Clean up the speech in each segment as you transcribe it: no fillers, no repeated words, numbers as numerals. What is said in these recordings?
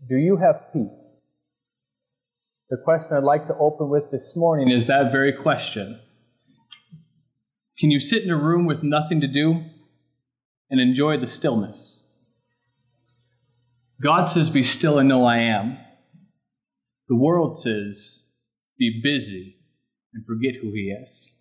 Do you have peace? The question I'd like to open with this morning is that very question. Can you sit in a room with nothing to do and enjoy the stillness? God says, be still and know I am. The world says, be busy and forget who He is.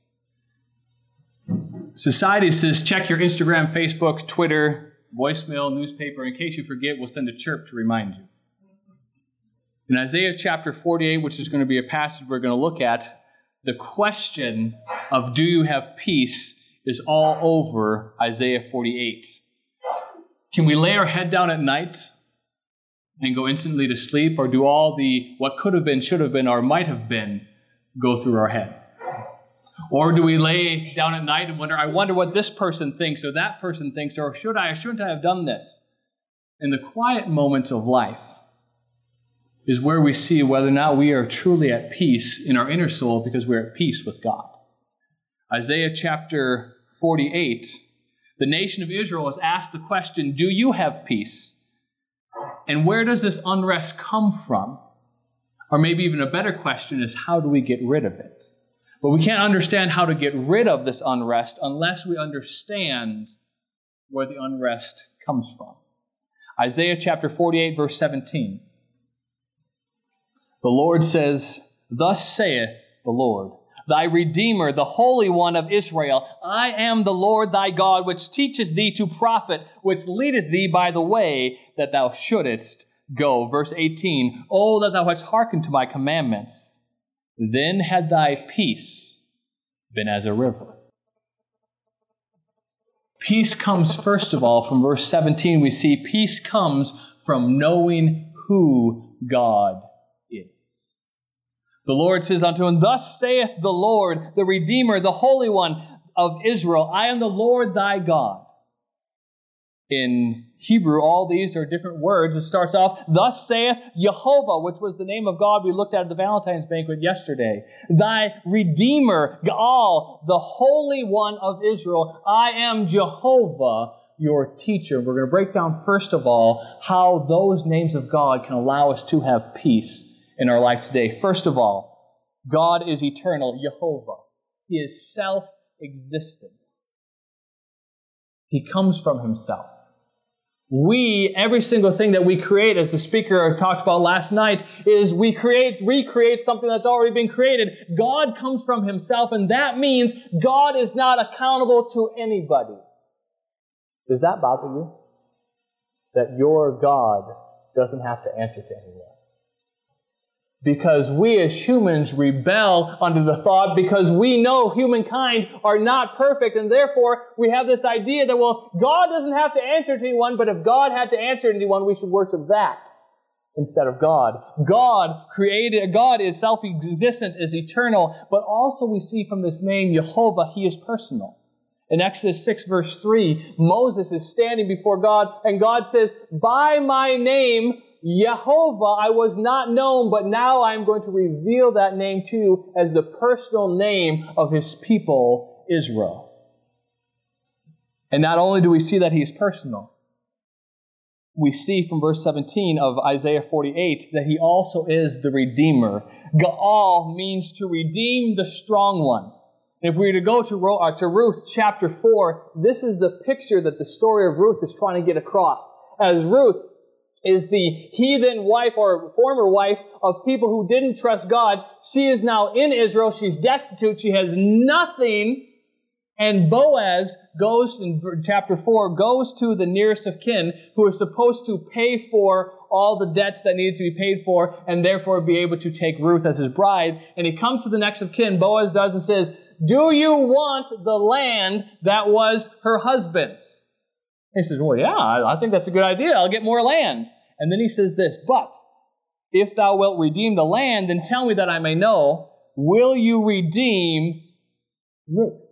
Society says, check your Instagram, Facebook, Twitter, voicemail, newspaper. In case you forget, we'll send a chirp to remind you. In Isaiah chapter 48, which is going to be a passage we're going to look at, the question of do you have peace is all over Isaiah 48. Can we lay our head down at night and go instantly to sleep, or do all the what could have been, should have been, or might have been go through our head? Or do we lay down at night and I wonder what this person thinks or that person thinks, or shouldn't I have done this? In the quiet moments of life is where we see whether or not we are truly at peace in our inner soul because we're at peace with God. Isaiah chapter 48, the nation of Israel is asked the question, do you have peace? And where does this unrest come from? Or maybe even a better question is, how do we get rid of it? But we can't understand how to get rid of this unrest unless we understand where the unrest comes from. Isaiah chapter 48, verse 17. The Lord says, thus saith the Lord, thy Redeemer, the Holy One of Israel, I am the Lord thy God, which teacheth thee to profit, which leadeth thee by the way that thou shouldest go. Verse 18, oh, that thou hadst hearkened to my commandments, then had thy peace been as a river. Peace comes, first of all, from verse 17. We see peace comes from knowing who God is. The Lord says unto him, thus saith the Lord, the Redeemer, the Holy One of Israel, I am the Lord thy God. In Hebrew, all these are different words. It starts off, thus saith Jehovah, which was the name of God we looked at the Valentine's banquet yesterday. Thy Redeemer, Gaal, the Holy One of Israel. I am Jehovah, your teacher. We're going to break down, first of all, how those names of God can allow us to have peace in our life today. First of all, God is eternal, Jehovah. He is self-existent. He comes from Himself. Every single thing that we create, as the speaker talked about last night, is we recreate something that's already been created. God comes from Himself, and that means God is not accountable to anybody. Does that bother you? That your God doesn't have to answer to anyone? Because we as humans rebel under the thought, because we know humankind are not perfect, and therefore we have this idea that, well, God doesn't have to answer to anyone, but if God had to answer to anyone, we should worship that instead of God. God is self-existent, is eternal, but also we see from this name, Jehovah, He is personal. In Exodus 6, verse 3, Moses is standing before God, and God says, by my name, Jehovah, I was not known, but now I'm going to reveal that name to you as the personal name of His people, Israel. And not only do we see that He's personal, we see from verse 17 of Isaiah 48 that He also is the Redeemer. Gaal means to redeem the strong one. If we were to go to Ruth chapter 4, this is the picture that the story of Ruth is trying to get across. As Ruth is the heathen wife or former wife of people who didn't trust God. She is now in Israel. She's destitute. She has nothing. And Boaz goes, in chapter 4, goes to the nearest of kin who is supposed to pay for all the debts that needed to be paid for and therefore be able to take Ruth as his bride. And he comes to the next of kin, Boaz does, and says, do you want the land that was her husband's? He says, well, yeah, I think that's a good idea. I'll get more land. And then he says this, but if thou wilt redeem the land, then tell me that I may know, will you redeem Ruth?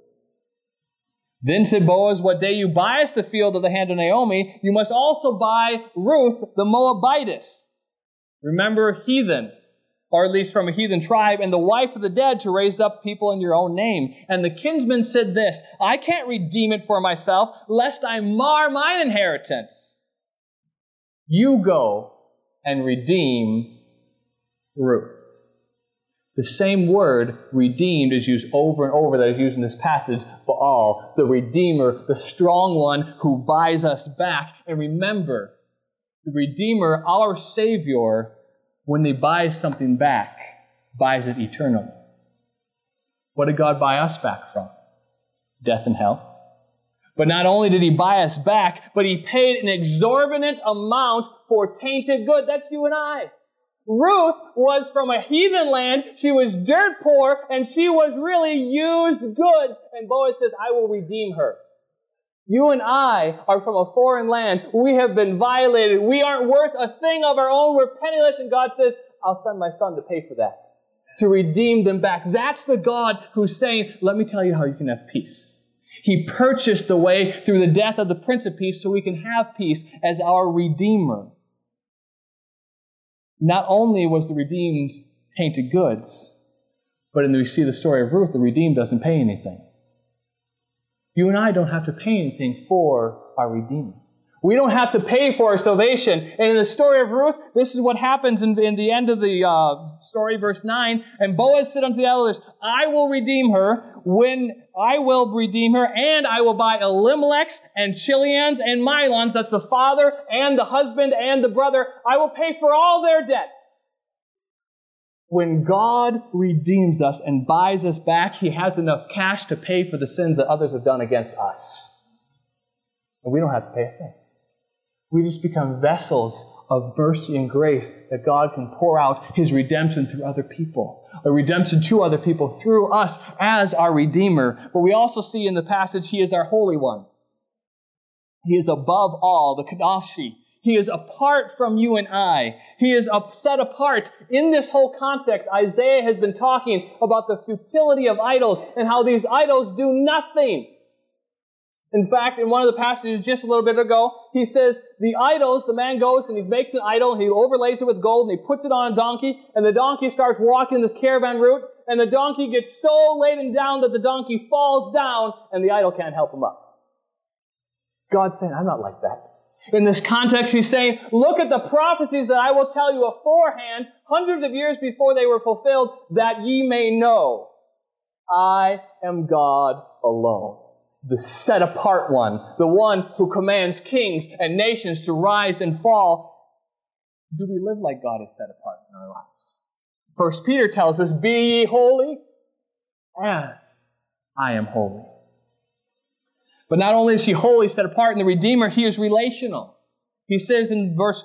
Then said Boaz, what day you buyest the field of the hand of Naomi, you must also buy Ruth the Moabitess. Remember, heathen, or at least from a heathen tribe, and the wife of the dead to raise up people in your own name. And the kinsman said this, I can't redeem it for myself, lest I mar mine inheritance. You go and redeem Ruth. The same word, redeemed, is used over and over that is used in this passage, Baal, the Redeemer, the strong one who buys us back. And remember, the Redeemer, our Savior, when He buys something back, buys it eternally. What did God buy us back from? Death and hell. But not only did He buy us back, but He paid an exorbitant amount for tainted good. That's you and I. Ruth was from a heathen land. She was dirt poor, and she was really used goods. And Boaz says, I will redeem her. You and I are from a foreign land. We have been violated. We aren't worth a thing of our own. We're penniless. And God says, I'll send my son to pay for that, to redeem them back. That's the God who's saying, let me tell you how you can have peace. He purchased the way through the death of the Prince of Peace so we can have peace as our Redeemer. Not only was the redeemed tainted goods, but we see the story of Ruth, the redeemed doesn't pay anything. You and I don't have to pay anything for our Redeemer. We don't have to pay for our salvation. And in the story of Ruth, this is what happens in the end of the story, verse 9. And Boaz said unto the elders, I will redeem her and I will buy Elimelech's and Chilian's and Milon's, that's the father and the husband and the brother. I will pay for all their debts. When God redeems us and buys us back, He has enough cash to pay for the sins that others have done against us. And we don't have to pay a thing. We just become vessels of mercy and grace that God can pour out His redemption through other people, a redemption to other people through us as our Redeemer. But we also see in the passage He is our Holy One. He is above all, the Kadashi. He is apart from you and I. He is set apart. In this whole context, Isaiah has been talking about the futility of idols and how these idols do nothing. In fact, in one of the passages just a little bit ago, he says, the idols, the man goes and he makes an idol, he overlays it with gold, and he puts it on a donkey, and the donkey starts walking this caravan route, and the donkey gets so laden down that the donkey falls down, and the idol can't help him up. God's saying, I'm not like that. In this context, He's saying, look at the prophecies that I will tell you aforehand, hundreds of years before they were fulfilled, that ye may know I am God alone. The set-apart one, the one who commands kings and nations to rise and fall. Do we live like God is set apart in our lives? 1 Peter tells us, be ye holy as I am holy. But not only is He holy, set apart in the Redeemer, He is relational. He says in verse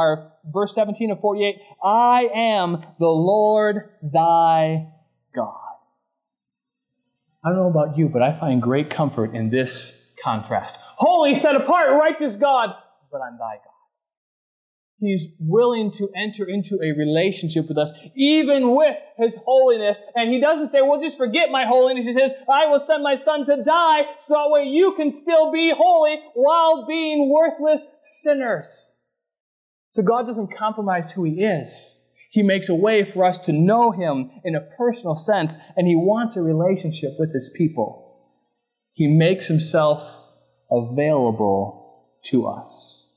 17 of 48, I am the Lord thy God. I don't know about you, but I find great comfort in this contrast. Holy, set apart, righteous God, but I'm thy God. He's willing to enter into a relationship with us, even with His holiness. And He doesn't say, well, just forget my holiness. He says, I will send my Son to die, so that way you can still be holy while being worthless sinners. So God doesn't compromise who He is. He makes a way for us to know Him in a personal sense, and He wants a relationship with His people. He makes Himself available to us.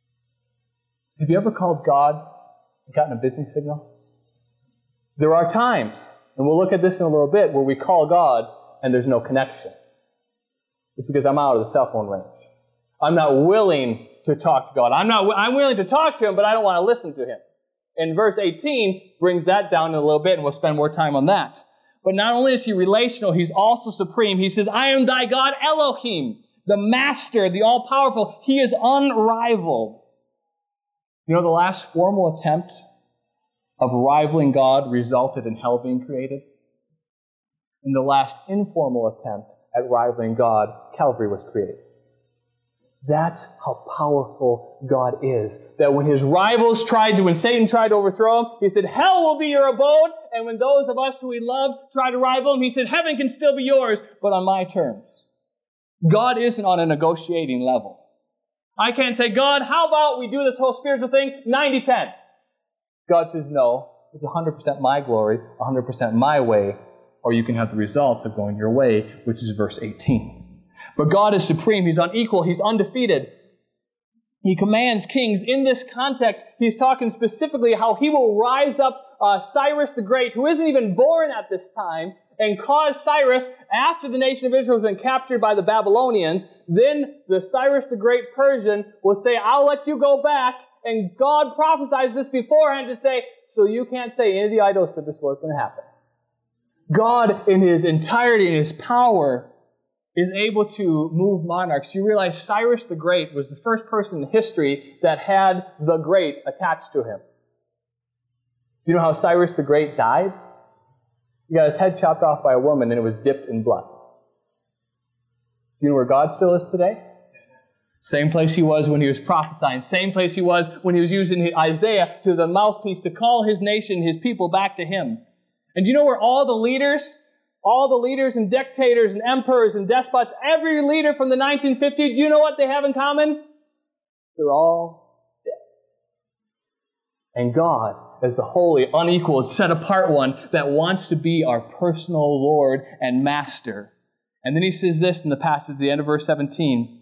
Have you ever called God and gotten a busy signal? There are times, and we'll look at this in a little bit, where we call God and there's no connection. It's because I'm out of the cell phone range. I'm not willing to talk to God. I'm willing to talk to Him, but I don't want to listen to Him. And verse 18 brings that down in a little bit, and we'll spend more time on that. But not only is He relational, He's also supreme. He says, I am thy God, Elohim, the Master, the all-powerful. He is unrivaled. You know, the last formal attempt of rivaling God resulted in hell being created. And the last informal attempt at rivaling God, Calvary was created. That's how powerful God is. That when when Satan tried to overthrow Him, He said, hell will be your abode. And when those of us who He loved tried to rival Him, He said, heaven can still be yours, but on my terms. God isn't on a negotiating level. I can't say, God, how about we do this whole spiritual thing 90-10? God says, no, it's 100% my glory, 100% my way, or you can have the results of going your way, which is verse 18. But God is supreme. He's unequal. He's undefeated. He commands kings. In this context, he's talking specifically how he will rise up Cyrus the Great, who isn't even born at this time, and cause Cyrus, after the nation of Israel has been captured by the Babylonians, then the Cyrus the Great Persian will say, I'll let you go back, and God prophesies this beforehand to say, so you can't say any of the idols said this was going to happen. God, in His entirety, in His power, is able to move monarchs. You realize Cyrus the Great was the first person in history that had the Great attached to him. Do you know how Cyrus the Great died? He got his head chopped off by a woman and it was dipped in blood. Do you know where God still is today? Same place He was when He was prophesying. Same place He was when He was using Isaiah to the mouthpiece to call His nation, His people back to Him. And do you know where all the leaders and dictators and emperors and despots, every leader from the 1950s, do you know what they have in common? They're all dead. And God, as the holy, unequaled, set-apart one that wants to be our personal Lord and Master. And then He says this in the passage at the end of verse 17.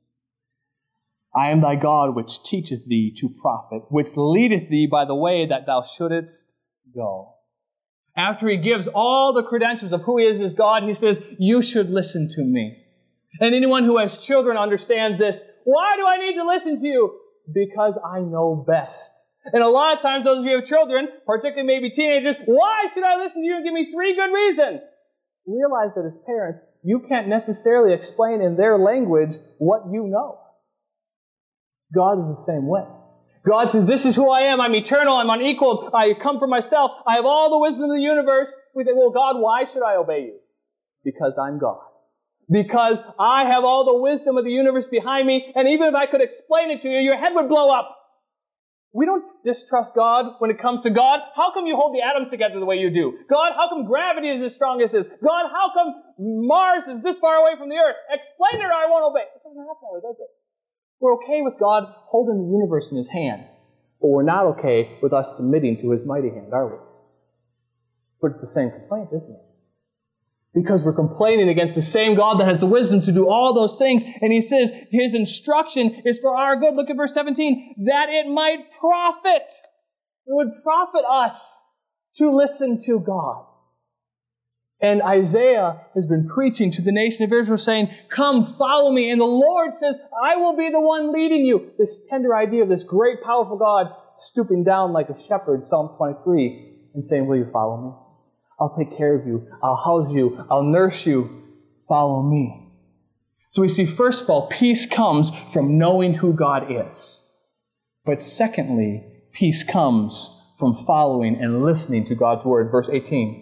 I am thy God which teacheth thee to profit, which leadeth thee by the way that thou shouldest go. After He gives all the credentials of who He is as God, He says, you should listen to me. And anyone who has children understands this. Why do I need to listen to you? Because I know best. And a lot of times, those of you who have children, particularly maybe teenagers, why should I listen to you and give me 3 good reasons? Realize that as parents, you can't necessarily explain in their language what you know. God is the same way. God says, this is who I am. I'm eternal. I'm unequaled. I come from myself. I have all the wisdom of the universe. We think, well, God, why should I obey you? Because I'm God. Because I have all the wisdom of the universe behind me, and even if I could explain it to you, your head would blow up. We don't distrust God when it comes to God. How come you hold the atoms together the way you do? God, how come gravity is as strong as this? God, how come Mars is this far away from the Earth? Explain it or I won't obey. It doesn't happen that way, does it? We're okay with God holding the universe in His hand, but we're not okay with us submitting to His mighty hand, are we? But it's the same complaint, isn't it? Because we're complaining against the same God that has the wisdom to do all those things, and He says His instruction is for our good. Look at verse 17. That it might profit. It would profit us to listen to God. And Isaiah has been preaching to the nation of Israel saying, come, follow me. And the Lord says, I will be the one leading you. This tender idea of this great, powerful God stooping down like a shepherd, Psalm 23, and saying, will you follow me? I'll take care of you. I'll house you. I'll nurse you. Follow me. So we see, first of all, peace comes from knowing who God is. But secondly, peace comes from following and listening to God's word. Verse 18.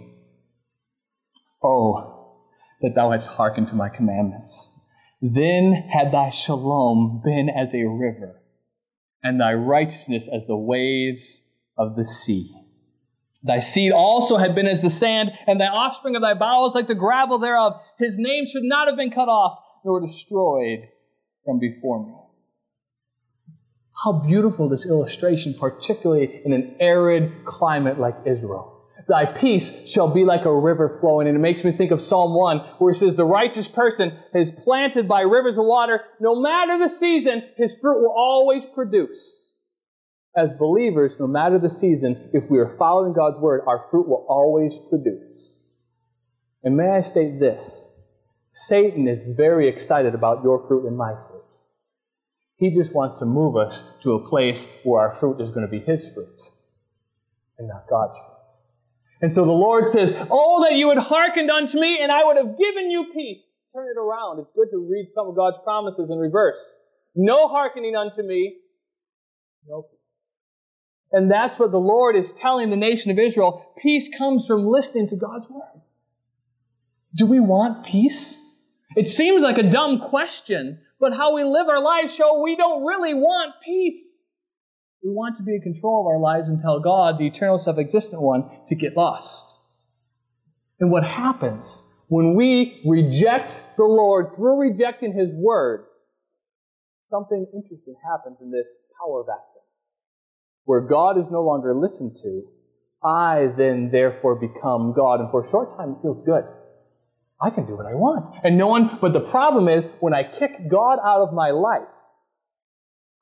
Oh, that thou hadst hearkened to my commandments. Then had thy shalom been as a river, and thy righteousness as the waves of the sea. Thy seed also had been as the sand, and thy offspring of thy bowels like the gravel thereof. His name should not have been cut off, nor destroyed from before me. How beautiful this illustration, particularly in an arid climate like Israel. Thy peace shall be like a river flowing. And it makes me think of Psalm 1, where it says, the righteous person is planted by rivers of water. No matter the season, his fruit will always produce. As believers, no matter the season, if we are following God's word, our fruit will always produce. And may I state this, Satan is very excited about your fruit and my fruit. He just wants to move us to a place where our fruit is going to be his fruit and not God's fruit. And so the Lord says, oh, that you had hearkened unto me, and I would have given you peace. Turn it around. It's good to read some of God's promises in reverse. No hearkening unto me, no peace. And that's what the Lord is telling the nation of Israel. Peace comes from listening to God's word. Do we want peace? It seems like a dumb question, but how we live our lives show we don't really want peace. We want to be in control of our lives and tell God, the eternal self-existent one, to get lost. And what happens when we reject the Lord through rejecting His word, something interesting happens in this power vacuum. Where God is no longer listened to, I then therefore become God. And for a short time it feels good. I can do what I want. And no one, but the problem is, when I kick God out of my life,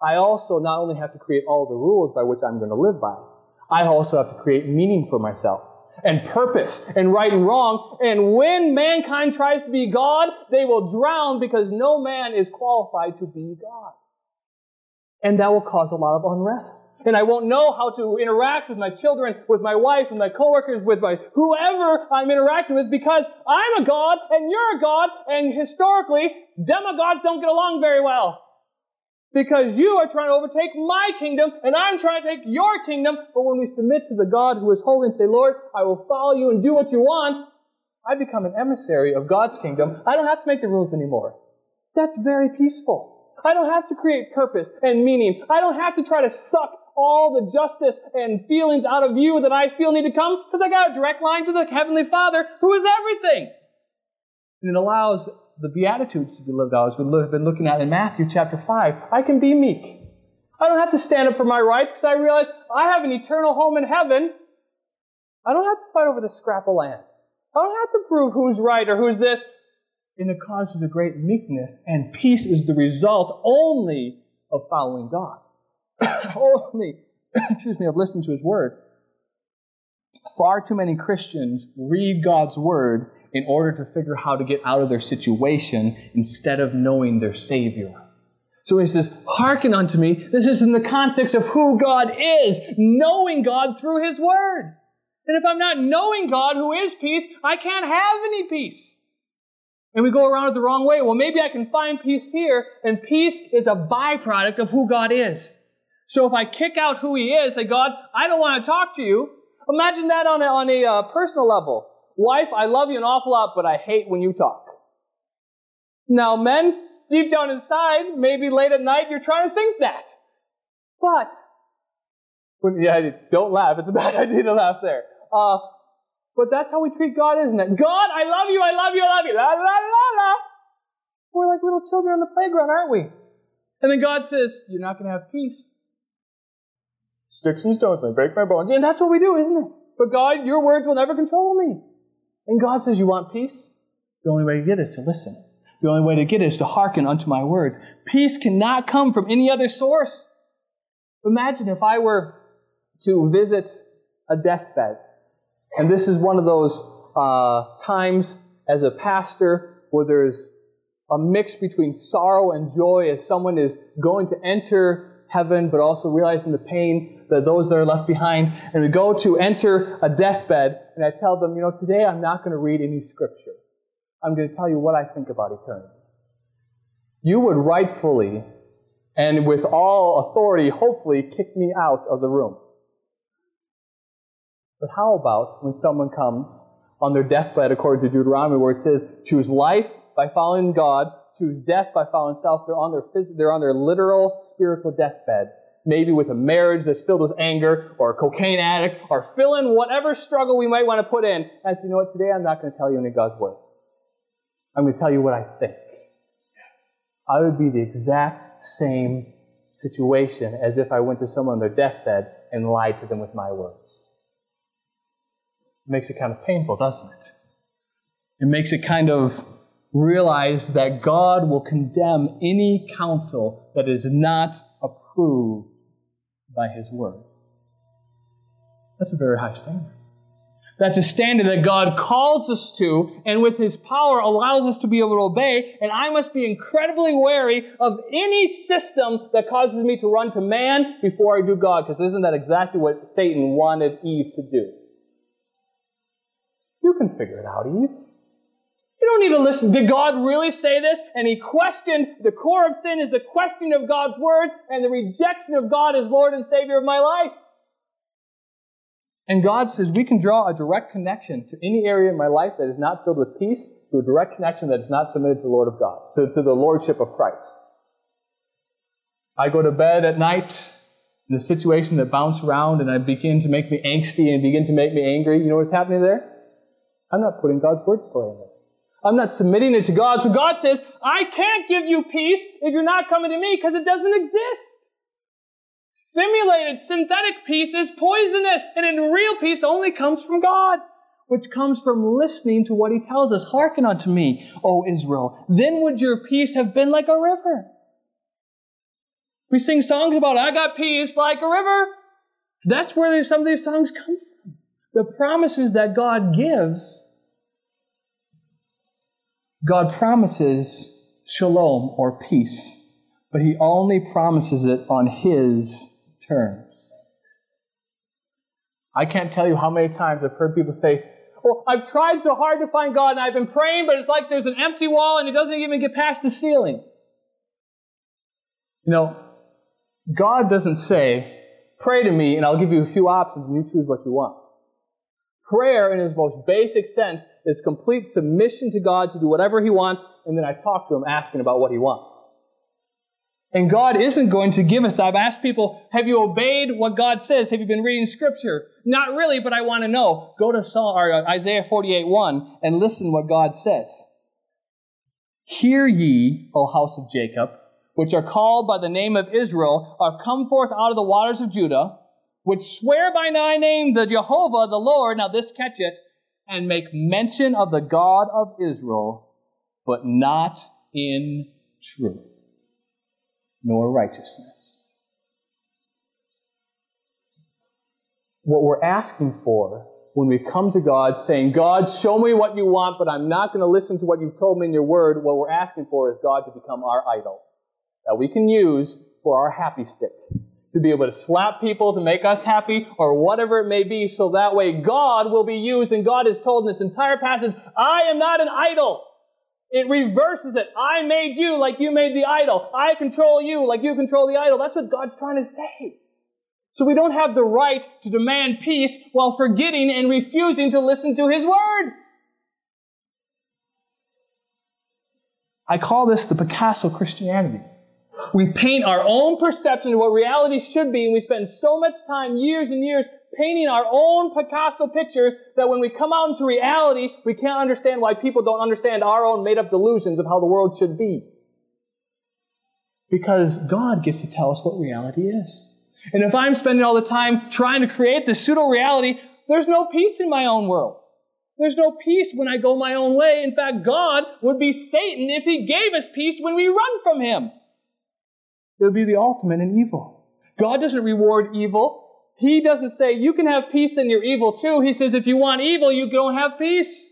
I also not only have to create all the rules by which I'm going to live by, I also have to create meaning for myself, and purpose, and right and wrong. And when mankind tries to be God, they will drown because no man is qualified to be God. And that will cause a lot of unrest. And I won't know how to interact with my children, with my wife, with my coworkers, with my whoever I'm interacting with, because I'm a God and you're a God, and historically, demigods don't get along very well. Because you are trying to overtake my kingdom, and I'm trying to take your kingdom. But when we submit to the God who is holy and say, Lord, I will follow you and do what you want, I become an emissary of God's kingdom. I don't have to make the rules anymore. That's very peaceful. I don't have to create purpose and meaning. I don't have to try to suck all the justice and feelings out of you that I feel need to come, because I got a direct line to the Heavenly Father who is everything. And it allows the Beatitudes to be lived out, as we've been looking at in Matthew chapter 5. I can be meek. I don't have to stand up for my rights because I realize I have an eternal home in heaven. I don't have to fight over the scrap of land. I don't have to prove who's right or who's this. And it causes a great meekness, and peace is the result only of following God. Only, of listening to His Word. Far too many Christians read God's Word in order to figure how to get out of their situation instead of knowing their Savior. So He says, hearken unto me. This is in the context of who God is, knowing God through His Word. And if I'm not knowing God, who is peace, I can't have any peace. And we go around it the wrong way. Well, maybe I can find peace here, and peace is a byproduct of who God is. So if I kick out who He is, say, God, I don't want to talk to you. Imagine that on a personal level. Wife, I love you an awful lot, but I hate when you talk. Now, men, deep down inside, maybe late at night, you're trying to think that. But don't laugh. It's a bad idea to laugh there. But that's how we treat God, isn't it? God, I love you, I love you, I love you. La, la, la, la. We're like little children on the playground, aren't we? And then God says, you're not going to have peace. Sticks and stones may break my bones. And that's what we do, isn't it? But God, your words will never control me. And God says, you want peace? The only way to get it is to listen. The only way to get it is to hearken unto my words. Peace cannot come from any other source. Imagine if I were to visit a deathbed. And this is one of those times as a pastor where there's a mix between sorrow and joy as someone is going to enter heaven, but also realizing the pain that those that are left behind. And we go to enter a deathbed, and I tell them, today I'm not going to read any scripture. I'm going to tell you what I think about eternity. You would rightfully, and with all authority, hopefully, kick me out of the room. But how about when someone comes on their deathbed, according to Deuteronomy, where it says, choose life by following God, choose death by following self. They're on their literal spiritual deathbed, maybe with a marriage that's filled with anger, or a cocaine addict, or fill in whatever struggle we might want to put in. And say, today I'm not going to tell you any of God's Word. I'm going to tell you what I think. I would be the exact same situation as if I went to someone on their deathbed and lied to them with my words. It makes it kind of painful, doesn't it? It makes it kind of realize that God will condemn any counsel that is not approved by His Word. That's a very high standard. That's a standard that God calls us to, and with His power allows us to be able to obey, and I must be incredibly wary of any system that causes me to run to man before I do God, because isn't that exactly what Satan wanted Eve to do? You can figure it out, Eve. You don't need to listen. Did God really say this? And he questioned, the core of sin is the questioning of God's Word and the rejection of God as Lord and Savior of my life. And God says we can draw a direct connection to any area in my life that is not filled with peace, to a direct connection that is not submitted to the Lord of God, to the Lordship of Christ. I go to bed at night in a situation that bounces around and I begin to make me angsty and begin to make me angry. You know what's happening there? I'm not putting God's Word play in there. I'm not submitting it to God. So God says, I can't give you peace if you're not coming to me because it doesn't exist. Simulated, synthetic peace is poisonous, and in real peace only comes from God, which comes from listening to what He tells us. Hearken unto me, O Israel. Then would your peace have been like a river. We sing songs about, I got peace like a river. That's where some of these songs come from. The promises that God gives. God promises shalom or peace, but He only promises it on His terms. I can't tell you how many times I've heard people say, well, I've tried so hard to find God and I've been praying, but it's like there's an empty wall and it doesn't even get past the ceiling. You know, God doesn't say, pray to me and I'll give you a few options and you choose what you want. Prayer, in its most basic sense, is complete submission to God to do whatever He wants, and then I talk to Him asking about what He wants. And God isn't going to give us that. I've asked people, have you obeyed what God says? Have you been reading Scripture? Not really, but I want to know. Go to Isaiah 48:1 and listen what God says. Hear ye, O house of Jacob, which are called by the name of Israel, are come forth out of the waters of Judah, which swear by thy name, the Jehovah, the Lord, now this catch it, and make mention of the God of Israel, but not in truth, nor righteousness. What we're asking for when we come to God saying, God, show me what you want, but I'm not going to listen to what you've told me in your word, what we're asking for is God to become our idol that we can use for our happy stick, to be able to slap people to make us happy or whatever it may be, so that way God will be used. And God is told in this entire passage, I am not an idol. It reverses it. I made you like you made the idol. I control you like you control the idol. That's what God's trying to say. So we don't have the right to demand peace while forgetting and refusing to listen to His word. I call this the Picasso Christianity. We paint our own perception of what reality should be, and we spend so much time, years and years, painting our own Picasso pictures that when we come out into reality, we can't understand why people don't understand our own made-up delusions of how the world should be. Because God gets to tell us what reality is. And if I'm spending all the time trying to create this pseudo-reality, there's no peace in my own world. There's no peace when I go my own way. In fact, God would be Satan if He gave us peace when we run from Him. It would be the ultimate in evil. God doesn't reward evil. He doesn't say, you can have peace in your evil too. He says, if you want evil, you don't have peace.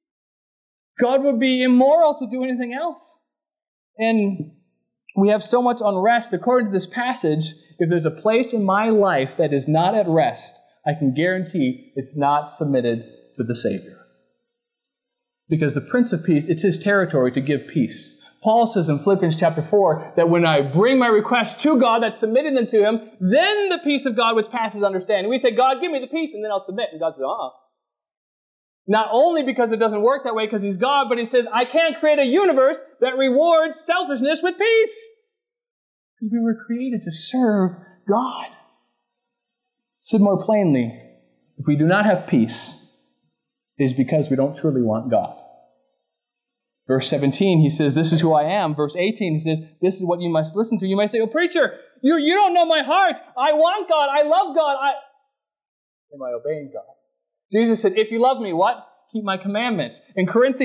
God would be immoral to do anything else. And we have so much unrest. According to this passage, if there's a place in my life that is not at rest, I can guarantee it's not submitted to the Savior. Because the Prince of Peace, it's His territory to give peace. Paul says in Philippians chapter 4 that when I bring my requests to God, that's submitting them to Him, then the peace of God which passes understanding. We say, God, give me the peace, and then I'll submit. And God says, Not only because it doesn't work that way because He's God, but He says, I can't create a universe that rewards selfishness with peace. We were created to serve God. Said more plainly, if we do not have peace, it is because we don't truly want God. Verse 17, he says, this is who I am. Verse 18, he says, this is what you must listen to. You might say, oh, preacher, you don't know my heart. I want God. I love God. Am I obeying God? Jesus said, if you love me, what? Keep my commandments. In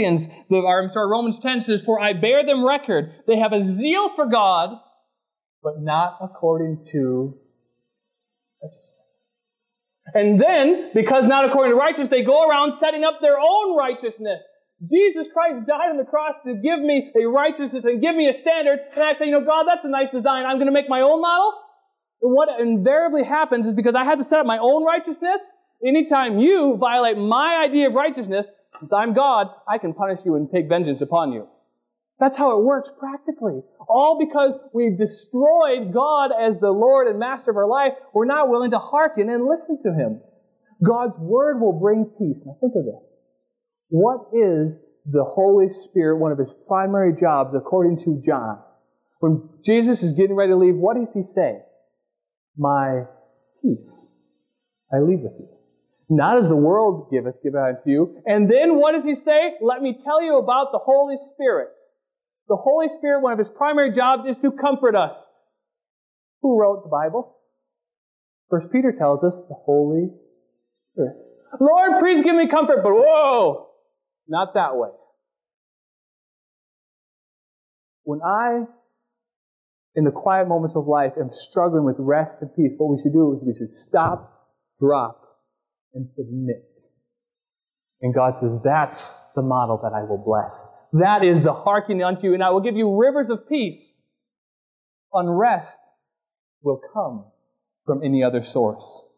Romans 10 says, for I bear them record. They have a zeal for God, but not according to righteousness. And then, because not according to righteousness, they go around setting up their own righteousness. Jesus Christ died on the cross to give me a righteousness and give me a standard. And I say, God, that's a nice design. I'm going to make my own model. And what invariably happens is because I have to set up my own righteousness, anytime you violate my idea of righteousness, since I'm God, I can punish you and take vengeance upon you. That's how it works practically. All because we've destroyed God as the Lord and Master of our life, we're not willing to hearken and listen to Him. God's Word will bring peace. Now think of this. What is the Holy Spirit, one of His primary jobs, according to John? When Jesus is getting ready to leave, what does He say? My peace I leave with you. Not as the world giveth, give I unto you. And then what does He say? Let me tell you about the Holy Spirit. The Holy Spirit, one of His primary jobs is to comfort us. Who wrote the Bible? 1 Peter tells us the Holy Spirit. Lord, please give me comfort, but whoa! Not that way. When I in the quiet moments of life am struggling with rest and peace, what we should do is we should stop, drop, and submit. And God says, that's the model that I will bless. That is the hearkening unto you, and I will give you rivers of peace. Unrest will come from any other source.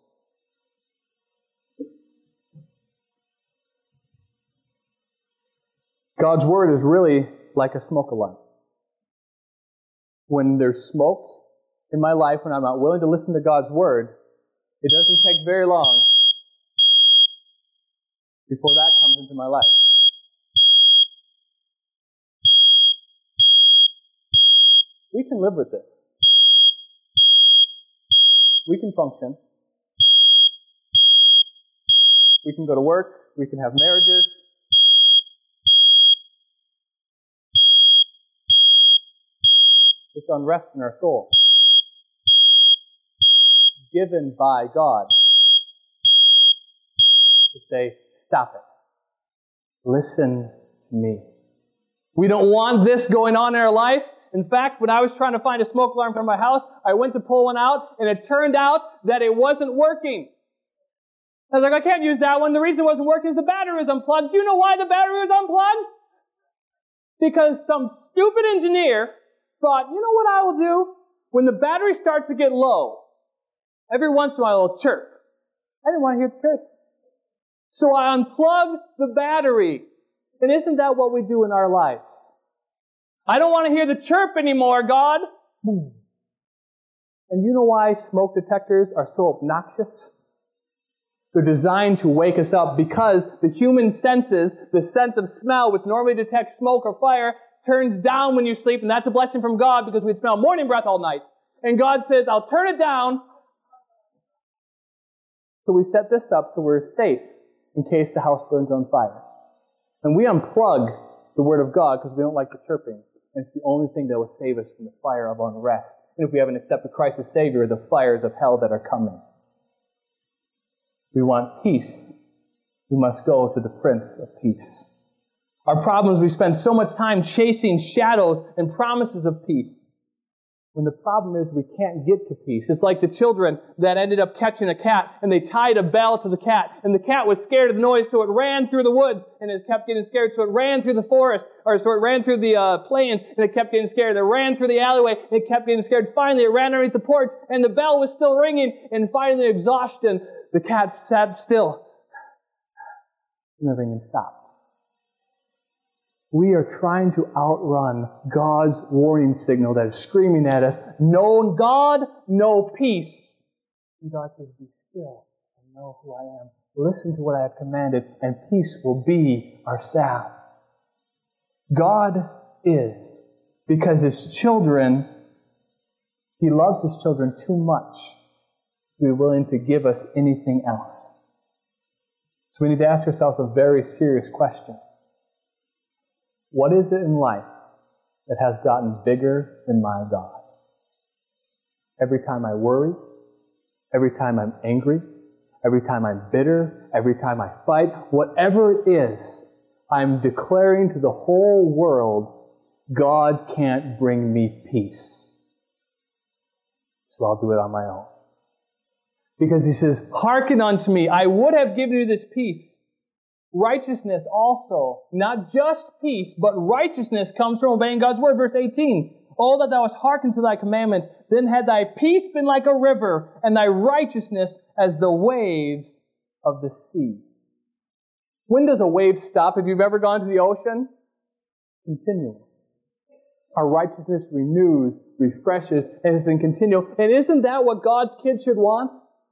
God's Word is really like a smoke alarm. When there's smoke in my life, when I'm not willing to listen to God's Word, it doesn't take very long before that comes into my life. We can live with this. We can function. We can go to work. We can have marriages. It's unrest in our soul, given by God to say, stop it. Listen to me. We don't want this going on in our life. In fact, when I was trying to find a smoke alarm for my house, I went to pull one out, and it turned out that it wasn't working. I was like, I can't use that one. The reason it wasn't working is the battery was unplugged. Do you know why the battery was unplugged? Because some stupid engineer thought, you know what I will do? When the battery starts to get low, every once in a while it'll chirp. I didn't want to hear the chirp. So I unplugged the battery. And isn't that what we do in our lives? I don't want to hear the chirp anymore, God. Boom. And you know why smoke detectors are so obnoxious? They're designed to wake us up because the human senses, the sense of smell, which normally detects smoke or fire, turns down when you sleep, and that's a blessing from God because we smell morning breath all night. And God says, I'll turn it down. So we set this up so we're safe in case the house burns on fire. And we unplug the Word of God because we don't like the chirping. And it's the only thing that will save us from the fire of unrest. And if we haven't accepted Christ as Savior, the fires of hell that are coming. We want peace. We must go to the Prince of Peace. Our problem is we spend so much time chasing shadows and promises of peace. When the problem is we can't get to peace. It's like the children that ended up catching a cat and they tied a bell to the cat. And the cat was scared of the noise so it ran through the woods and it kept getting scared so it ran through the forest or so it ran through the plain and it kept getting scared. It ran through the alleyway and it kept getting scared. Finally it ran underneath the porch and the bell was still ringing and finally exhaustion, the cat sat still and the ringing stopped. We are trying to outrun God's warning signal that is screaming at us, no God, no peace. And God says, be still and know who I am. Listen to what I have commanded, and peace will be our salve. God is, because His children, He loves His children too much to be willing to give us anything else. So we need to ask ourselves a very serious question. What is it in life that has gotten bigger than my God? Every time I worry, every time I'm angry, every time I'm bitter, every time I fight, whatever it is, I'm declaring to the whole world, God can't bring me peace. So I'll do it on my own. Because He says, hearken unto me, I would have given you this peace. Righteousness also, not just peace, but righteousness comes from obeying God's word. Verse 18, oh, that thou hast hearkened to thy commandment, then had thy peace been like a river, and thy righteousness as the waves of the sea. When does a wave stop? If you've ever gone to the ocean, continually. Our righteousness renews, refreshes, and is in continual. And isn't that what God's kids should want?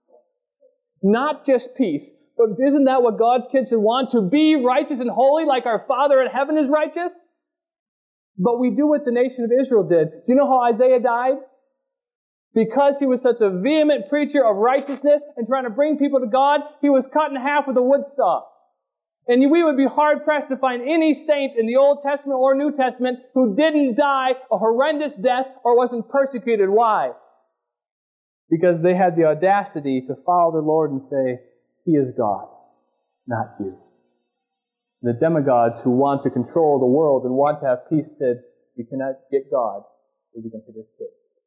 Not just peace. But isn't that what God's kids should want? To be righteous and holy like our Father in heaven is righteous? But we do what the nation of Israel did. Do you know how Isaiah died? Because he was such a vehement preacher of righteousness and trying to bring people to God, he was cut in half with a wood saw. And we would be hard-pressed to find any saint in the Old Testament or New Testament who didn't die a horrendous death or wasn't persecuted. Why? Because they had the audacity to follow the Lord and say, He is God, not you. The demagogues who want to control the world and want to have peace said, we cannot get God if we can hit His kids.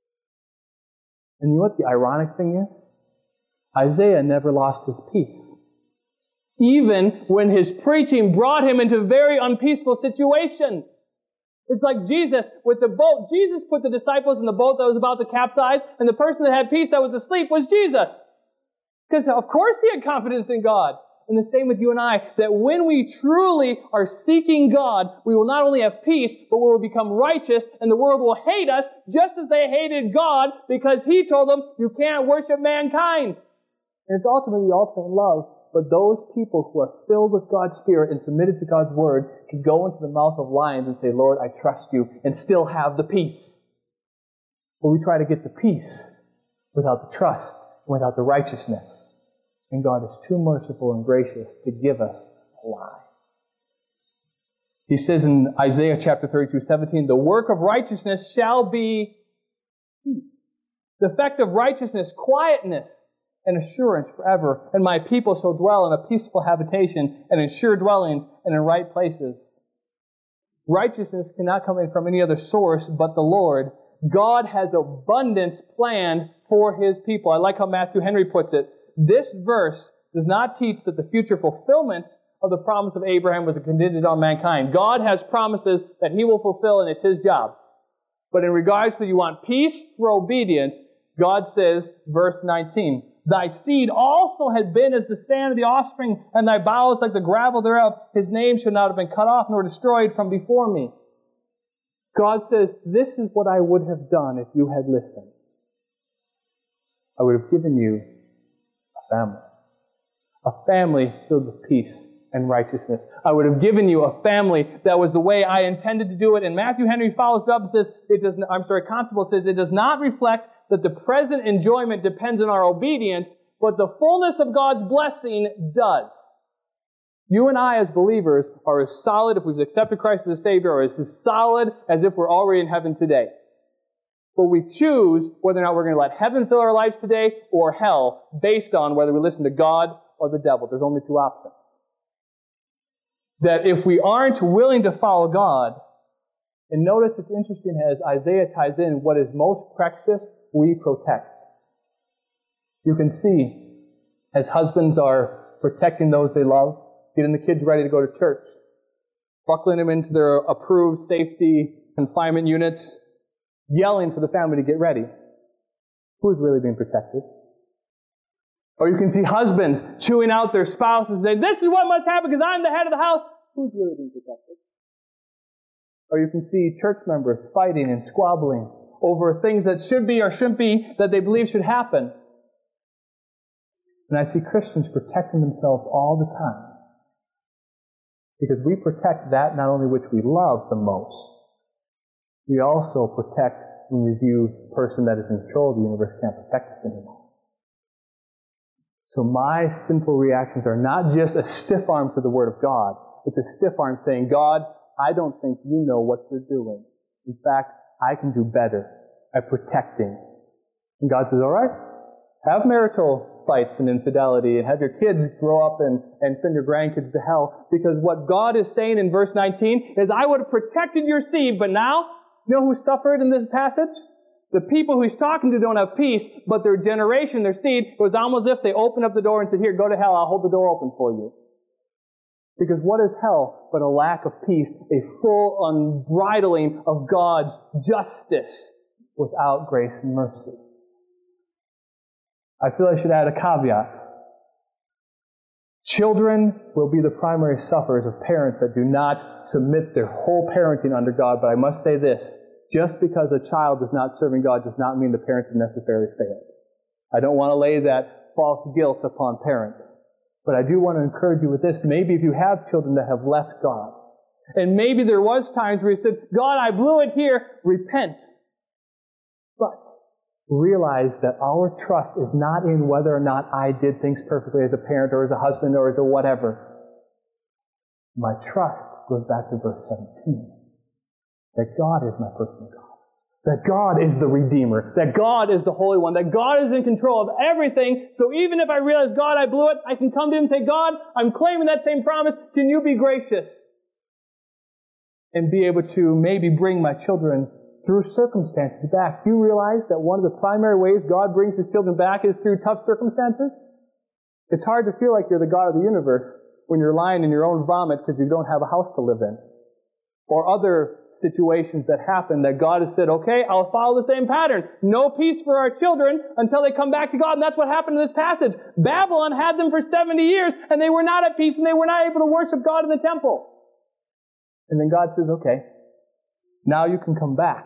And you know what the ironic thing is? Isaiah never lost his peace. Even when his preaching brought him into a very unpeaceful situation. It's like Jesus with the boat. Jesus put the disciples in the boat that was about to capsize, and the person that had peace that was asleep was Jesus. Because of course he had confidence in God. And the same with you and I, that when we truly are seeking God, we will not only have peace, but we will become righteous, and the world will hate us just as they hated God, because He told them, you can't worship mankind. And it's ultimately ultimate love. But those people who are filled with God's Spirit and submitted to God's Word can go into the mouth of lions and say, Lord, I trust you, and still have the peace. But we try to get the peace without the trust, without the righteousness. And God is too merciful and gracious to give us a lie. He says in Isaiah chapter 32:17, the work of righteousness shall be peace. The effect of righteousness, quietness, and assurance forever. And my people shall dwell in a peaceful habitation, and in sure dwellings, and in right places. Righteousness cannot come in from any other source but the Lord. God has abundance planned for His people. I like how Matthew Henry puts it. This verse does not teach that the future fulfillment of the promise of Abraham was contingent on mankind. God has promises that He will fulfill, and it's His job. But in regards to you want peace through obedience, God says, verse 19, thy seed also has been as the sand of the offspring, and thy bowels like the gravel thereof. His name should not have been cut off nor destroyed from before me. God says, this is what I would have done if you had listened. I would have given you a family filled with peace and righteousness. I would have given you a family that was the way I intended to do it. And Matthew Henry follows up and says, Constable says, it does not reflect that the present enjoyment depends on our obedience, but the fullness of God's blessing does. You and I as believers are as solid if we've accepted Christ as a Savior, or as solid as if we're already in heaven today. But we choose whether or not we're going to let heaven fill our lives today or hell based on whether we listen to God or the devil. There's only two options. That if we aren't willing to follow God, and notice it's interesting as Isaiah ties in what is most precious, we protect. You can see as husbands are protecting those they love, getting the kids ready to go to church, buckling them into their approved safety confinement units, yelling for the family to get ready. Who's really being protected? Or you can see husbands chewing out their spouses and saying, this is what must happen because I'm the head of the house. Who's really being protected? Or you can see church members fighting and squabbling over things that should be or shouldn't be that they believe should happen. And I see Christians protecting themselves all the time. Because we protect that not only which we love the most, we also protect when we view the person that is in control of the universe can't protect us anymore. So my sinful reactions are not just a stiff arm to the Word of God. It's a stiff arm saying, God, I don't think you know what you're doing. In fact, I can do better at protecting. And God says, all right, have marital fights and infidelity and have your kids grow up and send your grandkids to hell. Because what God is saying in verse 19 is, I would have protected your seed, but now, you know who suffered in this passage? The people who he's talking to don't have peace, but their generation, their seed, it was almost as if they opened up the door and said, here, go to hell, I'll hold the door open for you. Because what is hell but a lack of peace, a full unbridling of God's justice without grace and mercy? I feel I should add a caveat. Children will be the primary sufferers of parents that do not submit their whole parenting under God, but I must say this. Just because a child is not serving God does not mean the parents have necessarily failed. I don't want to lay that false guilt upon parents. But I do want to encourage you with this. Maybe if you have children that have left God, and maybe there was times where you said, God, I blew it here, repent. But realize that our trust is not in whether or not I did things perfectly as a parent or as a husband or as a whatever. My trust goes back to verse 17. That God is my personal God. That God is the Redeemer. That God is the Holy One. That God is in control of everything. So even if I realize, God, I blew it, I can come to Him and say, God, I'm claiming that same promise. Can you be gracious? And be able to maybe bring my children through circumstances back. Do you realize that one of the primary ways God brings His children back is through tough circumstances? It's hard to feel like you're the God of the universe when you're lying in your own vomit because you don't have a house to live in. Or other situations that happen that God has said, okay, I'll follow the same pattern. No peace for our children until they come back to God. And that's what happened in this passage. Babylon had them for 70 years and they were not at peace and they were not able to worship God in the temple. And then God says, okay, now you can come back.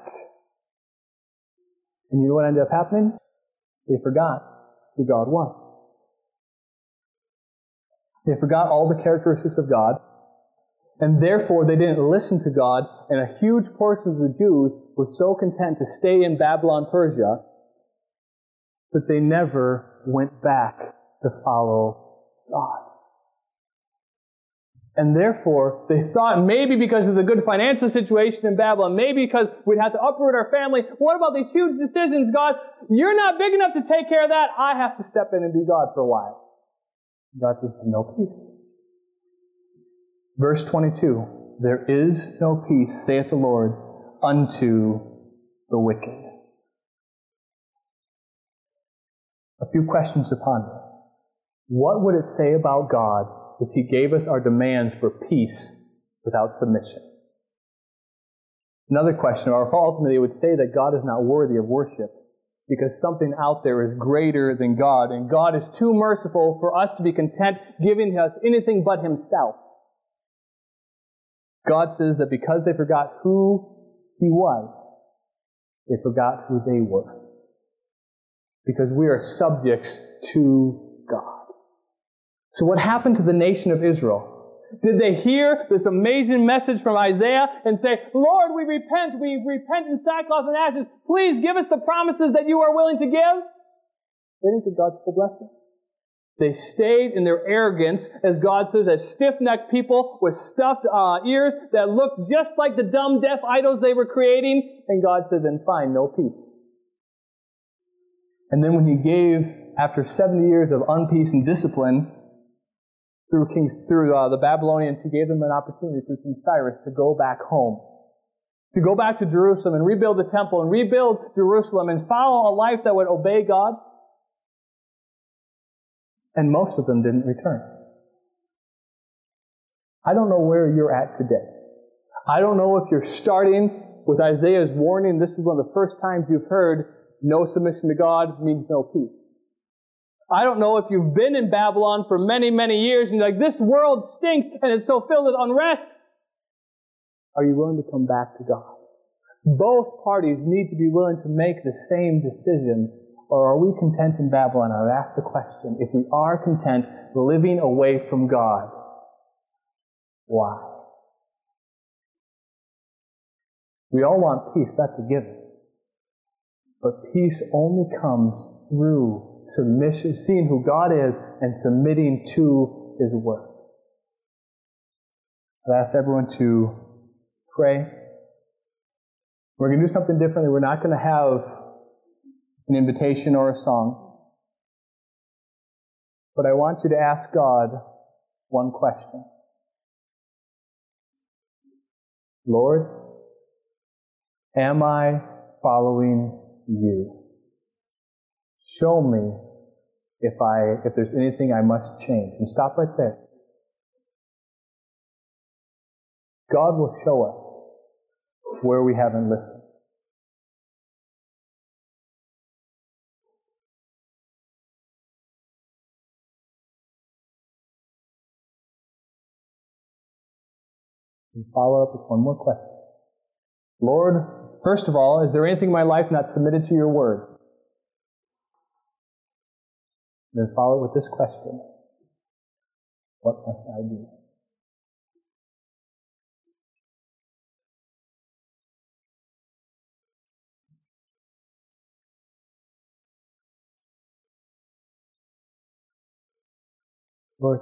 And you know what ended up happening? They forgot who God was. They forgot all the characteristics of God. And therefore, they didn't listen to God, and a huge portion of the Jews were so content to stay in Babylon, Persia, that they never went back to follow God. And therefore, they thought maybe because of the good financial situation in Babylon, maybe because we'd have to uproot our family, what about these huge decisions, God? You're not big enough to take care of that. I have to step in and be God for a while. God says, no peace. Verse 22, there is no peace, saith the Lord, unto the wicked. A few questions to ponder. What would it say about God if He gave us our demands for peace without submission? Another question, or ultimately it would say that God is not worthy of worship because something out there is greater than God, and God is too merciful for us to be content giving us anything but Himself. God says that because they forgot who He was, they forgot who they were. Because we are subjects to God. So what happened to the nation of Israel? Did they hear this amazing message from Isaiah and say, Lord, we repent in sackcloth and ashes. Please give us the promises that you are willing to give? They didn't get God's full blessing. They stayed in their arrogance, as God says, as stiff-necked people with stuffed ears that looked just like the dumb, deaf idols they were creating. And God said, then fine, no peace. And then when He gave, after 70 years of unpeace and discipline, through the Babylonians, He gave them an opportunity through King Cyrus to go back home. To go back to Jerusalem and rebuild the temple and rebuild Jerusalem and follow a life that would obey God. And most of them didn't return. I don't know where you're at today. I don't know if you're starting with Isaiah's warning. This is one of the first times you've heard no submission to God means no peace. I don't know if you've been in Babylon for many, many years and you're like, this world stinks and it's so filled with unrest. Are you willing to come back to God? Both parties need to be willing to make the same decision. Or are we content in Babylon? I would ask the question, if we are content living away from God, why? We all want peace, that's a given. But peace only comes through submission, seeing who God is and submitting to His word. I've asked everyone to pray. We're going to do something differently. We're not going to have an invitation or a song. But I want you to ask God one question. Lord, am I following you? Show me if there's anything I must change. And stop right there. God will show us where we haven't listened. And follow up with one more question. Lord, first of all, is there anything in my life not submitted to your word? And then follow it with this question. What must I do? Lord,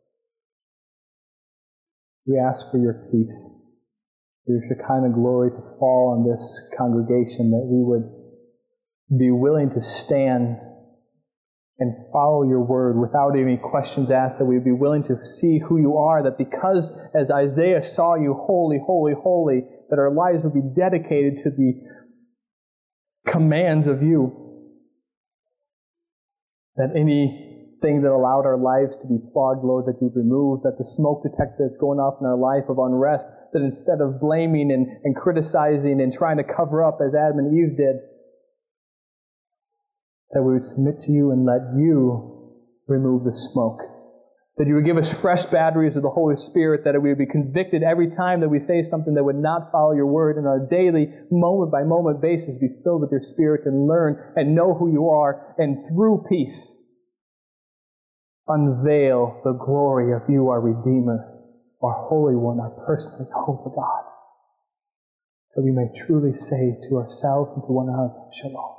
we ask for your peace, for your Shekinah glory to fall on this congregation, that we would be willing to stand and follow your word without any questions asked, that we would be willing to see who you are, that because as Isaiah saw you holy, holy, holy, that our lives would be dedicated to the commands of you. That anything that allowed our lives to be clogged, Lord, that you'd remove, that the smoke detector that's going off in our life of unrest, that instead of blaming and criticizing and trying to cover up as Adam and Eve did, that we would submit to you and let you remove the smoke. That you would give us fresh batteries of the Holy Spirit, that we would be convicted every time that we say something that would not follow your word, and on a daily, moment-by-moment basis be filled with your Spirit and learn and know who you are, and through peace unveil the glory of you, our Redeemer, our Holy One, our personal Jehovah God, that we may truly say to ourselves and to one another, Shalom.